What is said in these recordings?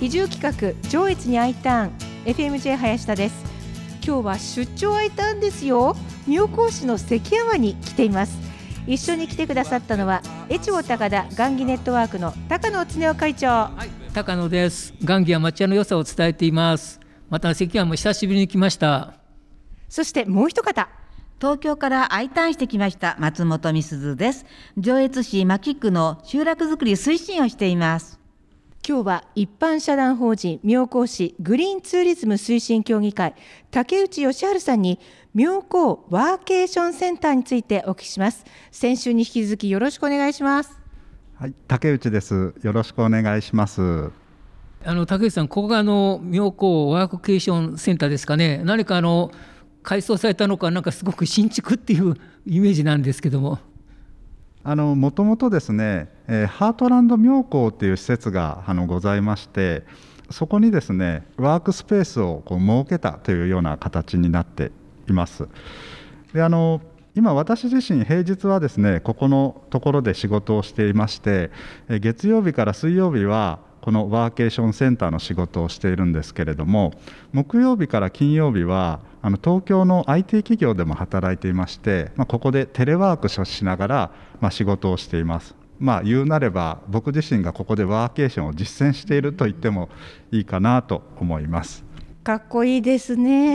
移住企画上越に I ターン FMJ 林田です。今日は出張 I ターンですよ。妙高市の関山に来ています。一緒に来てくださったのは越後高田雁木ネットワークの高野恒夫会長。 はい、高野です。雁木は町屋の良さを伝えています。また関山も久しぶりに来ました。 そしてもう一方、 東京から I ターンしてきました松本美鈴です。上越市牧区の集落づくり推進をしています。 今日は一般社団法人妙高市グリーンツーリズム推進協議会竹内義治さんに妙高ワーケーションセンターについてお聞きします。先週に引き続きよろしくお願いします。 はい、竹内です。よろしくお願いします。 竹内さん、ここが妙高ワーケーションセンターですかね。何か改装されたのか、なんかすごく新築っていうイメージなんですけども。 もともとですね、ハートランド妙高という施設がございまして、そこにですねワークスペースを設けたというような形になっています。で今私自身平日はですねここのところで仕事をしていまして、月曜日から水曜日はこのワーケーションセンターの仕事をしているんですけれども、木曜日から金曜日は東京の IT 企業でも働いていまして、ここでテレワークしながら仕事をしています。言うなれば僕自身がここでワーケーションを実践していると言ってもいいかなと思います。 かっこいいですね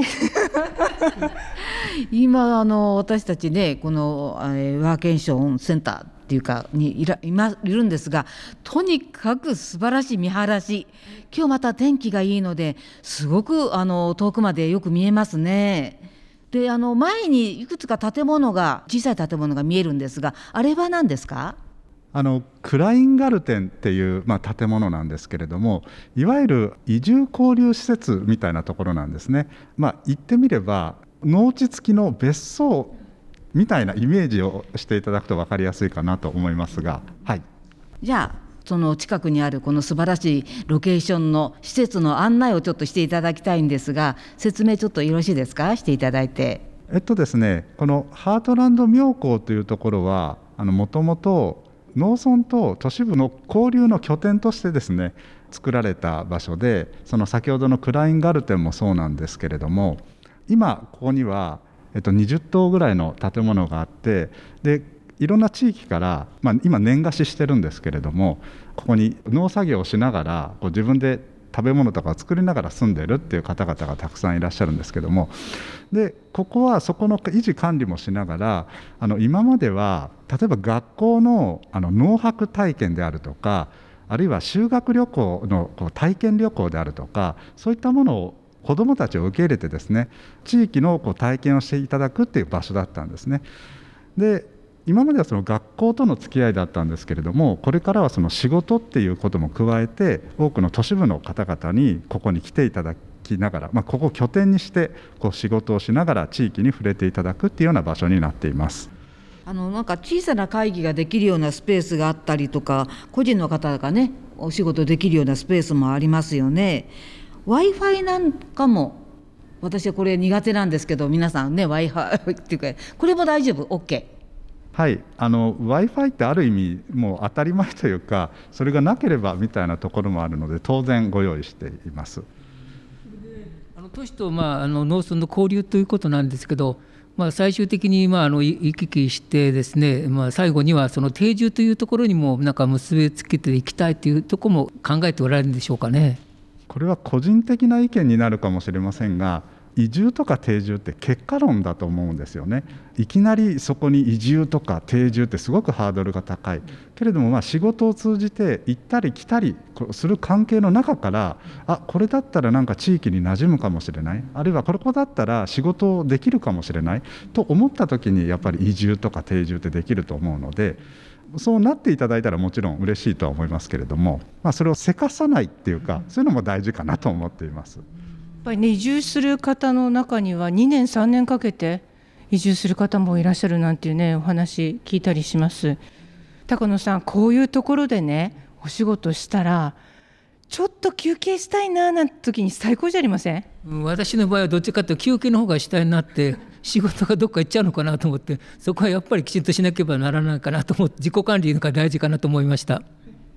今私たちねこの、ワーケーションセンターっていうかにいるんですが、とにかく素晴らしい見晴らし、今日また天気がいいのですごく遠くまでよく見えますね。で前にいくつか小さい建物が見えるんですが、あれは何ですか？ クラインガルテンっていう、建物なんですけれども、いわゆる移住交流施設みたいなところなんですね。言ってみれば農地付きの別荘みたいなイメージをしていただくと分かりやすいかなと思いますが、はい、 じゃあその近くにあるこの素晴らしいロケーションの施設の案内をちょっとしていただきたいんですが、説明ちょっとよろしいですか？していただいて。 ですね、このハートランド妙高というところはもともと農村と都市部の交流の拠点としてですね作られた場所で、その先ほどのクラインガルテンもそうなんですけれども、今ここには20棟ぐらいの建物があって、でいろんな地域から、今年貸ししてるんですけれども、ここに農作業をしながら自分で食べ物とかを作りながら住んでるっていう方々がたくさんいらっしゃるんですけども、でここはそこの維持管理もしながら今までは例えば学校の農泊体験であるとか、あるいは修学旅行の体験旅行であるとか、そういったものを子どもたちを受け入れてですね地域の体験をしていただくっていう場所だったんですね。で今まではその学校との付き合いだったんですけれども、これからはその仕事っていうことも加えて多くの都市部の方々にここに来ていただきながら、ここを拠点にして仕事をしながら地域に触れていただくっていうような場所になっています。 なんか小さな会議ができるようなスペースがあったりとか、個人の方がねお仕事できるようなスペースもありますよね。 Wi-Fi なんかも私はこれ苦手なんですけど、皆さんね Wi-Fi っていうかこれも大丈夫 OK？ はい、Wi-Fi ってある意味もう当たり前というか、それがなければみたいなところもあるので当然ご用意しています。 都市と農村の交流ということなんですけど、最終的に行き来してですね、最後にはその定住というところにもなんか結びつけていきたいというところも考えておられるんでしょうかね。 これは個人的な意見になるかもしれませんが、移住とか定住って結果論だと思うんですよね。いきなりそこに移住とか定住ってすごくハードルが高いけれども、仕事を通じて行ったり来たりする関係の中から、これだったらなんか地域に馴染むかもしれない、あるいはここだったら仕事できるかもしれないと思った時にやっぱり移住とか定住ってできると思うので、そうなっていただいたらもちろん嬉しいとは思いますけれども、それをせかさないっていうか、そういうのも大事かなと思っています。 やっぱりね、移住する方の中には2年3年かけて移住する方もいらっしゃるなんていうねお話聞いたりします。高野さん、こういうところでねお仕事したらちょっと休憩したいななんて時に最高じゃありません？ 私の場合はどっちかというと休憩の方が主体になって仕事がどっか行っちゃうのかなと思って、そこはやっぱりきちんとしなければならないかなと思って、自己管理が大事かなと思いました。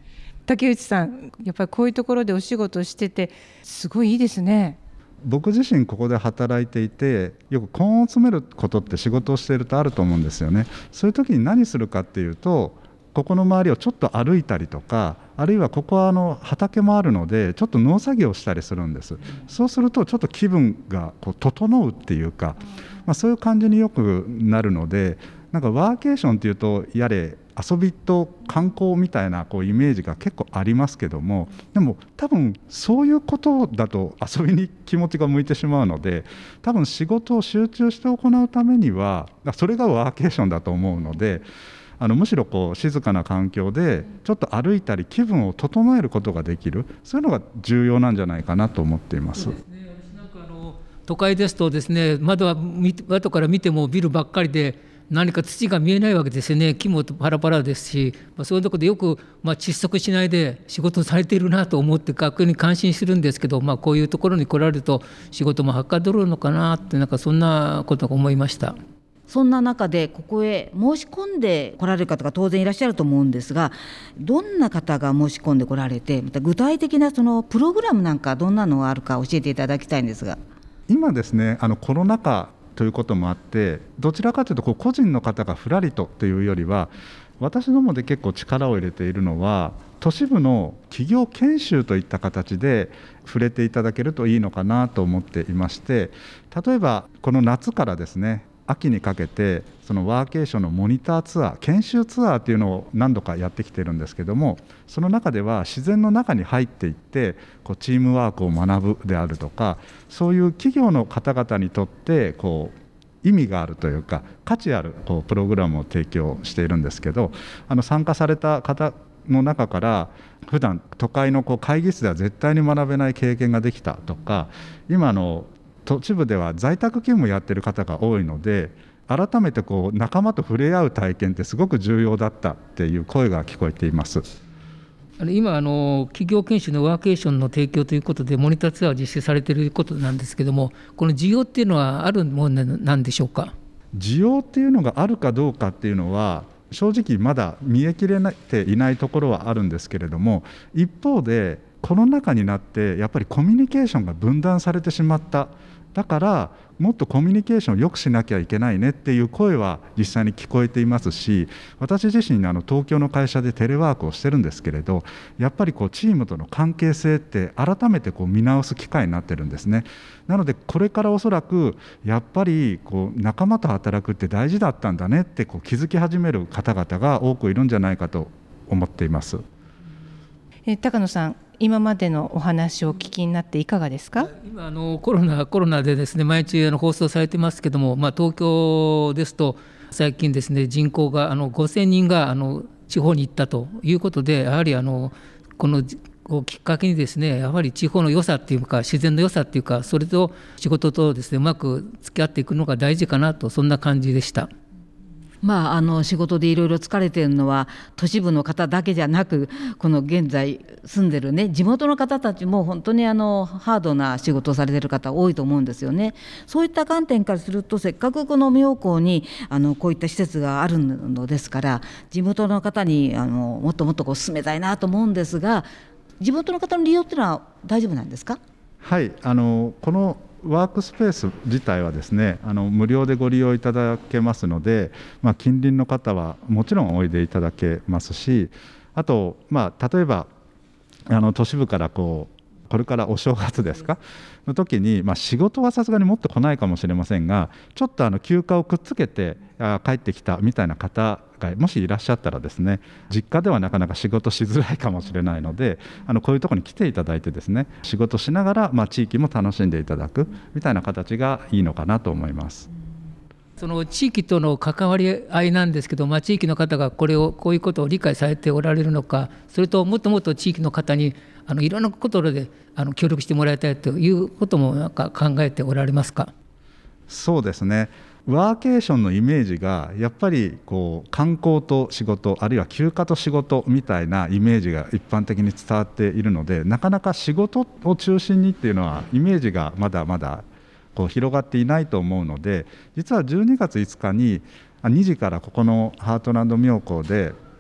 竹内さん、やっぱりこういうところでお仕事しててすごいいいですね。 僕自身ここで働いていて、よく根を詰めることって仕事をしているとあると思うんですよね。そういう時に何するかっていうと、ここの周りをちょっと歩いたりとか、あるいはここは畑もあるのでちょっと農作業をしたりするんです。そうするとちょっと気分がこう整うっていうか、そういう感じによくなるので、なんかワーケーションっていうとやれ遊びと観光みたいなこうイメージが結構ありますけども、でも多分そういうことだと遊びに気持ちが向いてしまうので、多分仕事を集中して行うためにはそれがワーケーションだと思うので、むしろこう静かな環境でちょっと歩いたり気分を整えることができる、そういうのが重要なんじゃないかなと思っています。 そうですね、私なんか都会ですとですね、窓から見てもビルばっかりで何か土が見えないわけですよね。木もパラパラですし、そういうところでよく窒息しないで仕事されているなと思って学校に感心するんですけど、こういうところに来られると仕事もはかどるのかなって、なんかそんなことを思いました。 そんな中でここへ申し込んで来られる方が当然いらっしゃると思うんですが、どんな方が申し込んで来られて、また具体的なそのプログラムなんかどんなのがあるか教えていただきたいんですが。 今ですね、コロナ禍ということもあって、どちらかというと個人の方がふらりとというよりは、私どもで結構力を入れているのは都市部の企業研修といった形で触れていただけるといいのかなと思っていまして、例えばこの夏からですね、秋にかけてそのワーケーションのモニターツアー、研修ツアーというのを何度かやってきているんですけども、その中では自然の中に入っていってこうチームワークを学ぶであるとか、そういう企業の方々にとってこう意味があるというか価値あるこうプログラムを提供しているんですけど、参加された方の中から普段都会のこう会議室では絶対に学べない経験ができたとか、今都市部では在宅勤務やってる方が多いので、改めてこう仲間と触れ合う体験ってすごく重要だったっていう声が聞こえています。 今企業研修のワーケーションの提供ということでモニターツアーを実施されていることなんですけども、この需要っていうのはあるものなんでしょうか。 需要っていうのがあるかどうかっていうのは正直まだ見えきれていないところはあるんですけれども、一方でコロナ禍になってやっぱりコミュニケーションが分断されてしまった、だからもっとコミュニケーションを良くしなきゃいけないねっていう声は実際に聞こえていますし、私自身東京の会社でテレワークをしてるんですけれど、やっぱりこうチームとの関係性って改めてこう見直す機会になってるんですね。なのでこれからおそらくやっぱりこう仲間と働くって大事だったんだねってこう気づき始める方々が多くいるんじゃないかと思っています。 高野さん、今までのお話をお聞きになっていかがですか。 今コロナでですね、毎日放送されてますけども、東京ですと最近ですね、人口が5000人が地方に行ったということで、やはりこのきっかけにですね、やはり地方の良さっていうか自然の良さっていうか、それと仕事とですねうまく付き合っていくのが大事かなと、そんな感じでした。 仕事でいろいろ疲れているのは都市部の方だけじゃなく、この現在住んでるね地元の方たちも本当にハードな仕事をされている方多いと思うんですよね。そういった観点からすると、せっかくこの妙高にこういった施設があるのですから、地元の方にもっともっと進めたいなと思うんですが、地元の方の利用っていうのは大丈夫なんですか。 はい、このワークスペース自体はですね、無料でご利用いただけますので、近隣の方はもちろんおいでいただけますし、あと、例えば都市部からこれからお正月ですかの時に、仕事はさすがにもっと来ないかもしれませんが、ちょっと休暇をくっつけて帰ってきたみたいな方がもしいらっしゃったらですね、実家ではなかなか仕事しづらいかもしれないので、こういうところに来ていただいてですね、仕事しながら、地域も楽しんでいただくみたいな形がいいのかなと思います。 その地域との関わり合いなんですけど、地域の方がこういうことを理解されておられるのか、それともっともっと地域の方にいろんなことで協力してもらいたいということもなんか考えておられますか。 そうですね、ワーケーションのイメージがやっぱり観光と仕事、あるいは休暇と仕事みたいなイメージが一般的に伝わっているので、なかなか仕事を中心にっていうのはイメージがまだまだ広がっていないと思うので、実は12月5日に2時からここのハートランド妙高で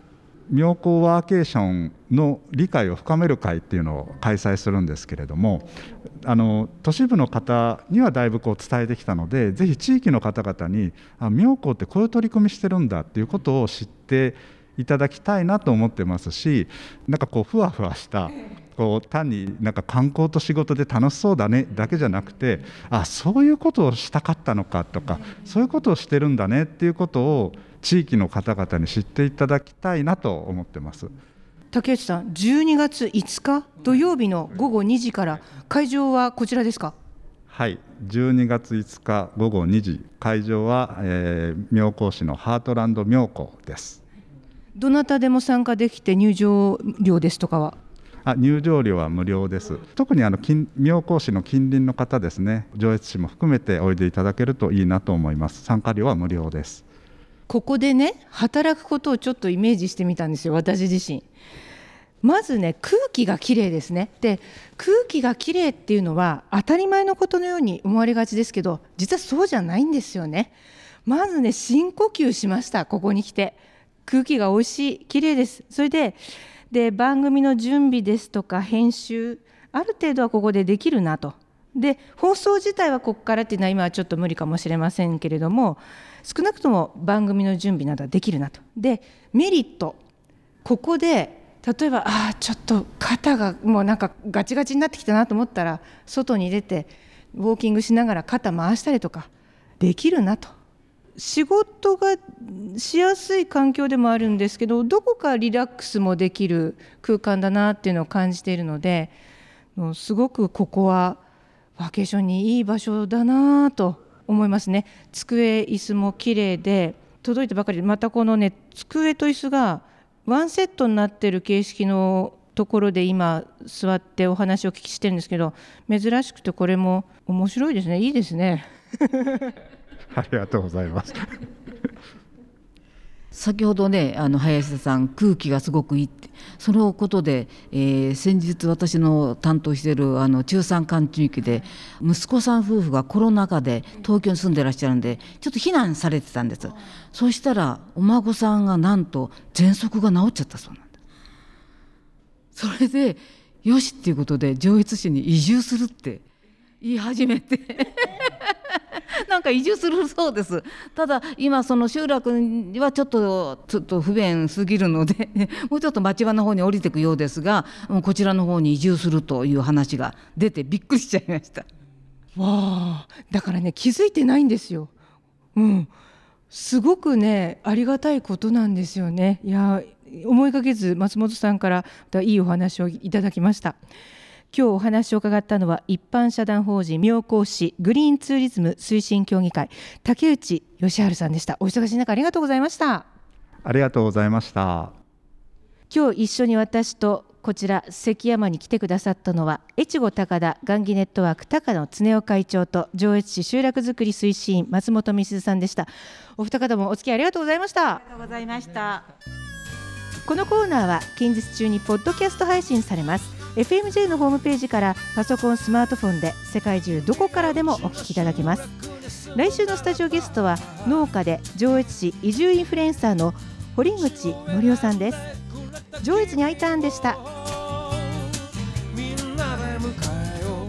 妙高ワーケーションの理解を深める会っていうのを開催するんですけれども、都市部の方にはだいぶこう伝えてきたので、ぜひ地域の方々に妙高ってこういう取り組みしてるんだっていうことを知っていただきたいなと思ってますし、なんかこうふわふわしたこう単になんか観光と仕事で楽しそうだねだけじゃなくて、そういうことをしたかったのかとか、そういうことをしてるんだねっていうことを地域の方々に知っていただきたいなと思ってます。 竹内さん、12月5日土曜日の午後2時から、会場はこちらですか？ はい、12月5日午後2時、会場は、妙高市のハートランド妙高です。 どなたでも参加できて、入場料ですとかは？ 入場料は無料です。特に妙高市の近隣の方ですね、上越市も含めておいでいただけるといいなと思います。参加料は無料です。 ここでね、働くことをちょっとイメージしてみたんですよ、私自身。まずね、空気がきれいですね。で、空気がきれいっていうのは当たり前のことのように思われがちですけど、実はそうじゃないんですよね。まずね、深呼吸しました。ここに来て空気がおいしい、きれいです。それで番組の準備ですとか編集、ある程度はここでできるなと。で、放送自体はここからっていうのは今はちょっと無理かもしれませんけれども、少なくとも番組の準備などはできるなと。で、メリット、ここで例えばちょっと肩がもうなんかガチガチになってきたなと思ったら、外に出てウォーキングしながら肩回したりとかできるなと。仕事がしやすい環境でもあるんですけど、どこかリラックスもできる空間だなっていうのを感じているので、すごくここはワーケーションにいい場所だなと思いますね。机椅子も綺麗で届いたばかりで、またこのね、机と椅子がワンセットになっている形式のところで今座ってお話をお聞きしてるんですけど、珍しくてこれも面白いですね。いいですね。 ありがとうございます。 先ほどね、林田さん、空気がすごくいいって、そのことで、先日私の担当している中山間地域で息子さん夫婦がコロナ禍で東京に住んでらっしゃるんで、ちょっと避難されてたんです。そしたらお孫さんがなんと喘息が治っちゃったそうなんです。それでよしっていうことで上越市に移住するって言い始めてなんか移住するそうです。ただ今その集落にはちょっと不便すぎるのでもうちょっと町場の方に降りていくようですが、こちらの方に移住するという話が出てびっくりしちゃいました。 わあ、だからね、気づいてないんですよ。すごくね、ありがたいことなんですよね。いや、思いがけず松本さんからいいお話をいただきました。今日お話を伺ったのは、一般社団法人妙高市グリーンツーリズム推進協議会、竹内義治さんでした。お忙しい中ありがとうございました。 ありがとうございました。 今日一緒に私とこちら関山に来てくださったのは、越後高田雁木ネットワーク高野恒夫会長と上越市集落づくり推進員松本美鈴さんでした。お二方もお付き合いありがとうございました。 ありがとうございました。 このコーナーは近日中にポッドキャスト配信されます。FMJ のホームページからパソコン、スマートフォンで世界中どこからでもお聞きいただけます。来週のスタジオゲストは農家で上越市移住インフルエンサーの堀口則夫さんです。上越に会いたんでした。 みんなで迎えよ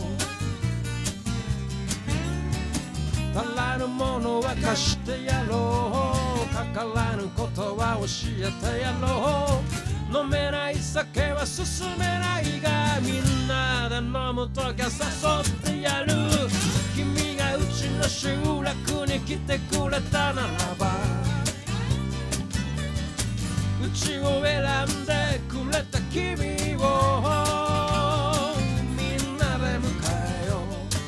う。足らぬものは貸してやろう。かからぬことは教えてやろう。飲めない酒は進めないが、みんなで飲むときは誘ってやる。君がうちの集落に来てくれたならば、うちを選んでくれた君をみんなで迎えよ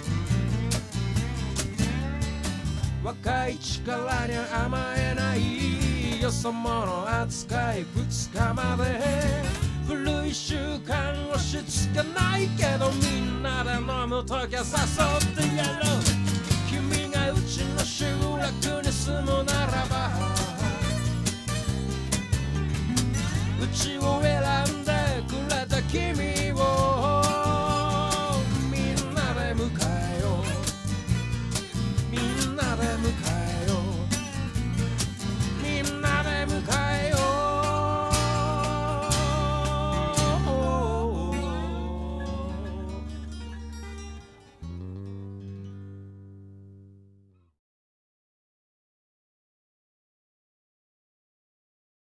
う。若い力に甘えないよそ者扱い2日まで、古い習慣押し付けないけど、みんなで飲むときは誘ってやろう。君がうちの集落に住むならば、うちを選ん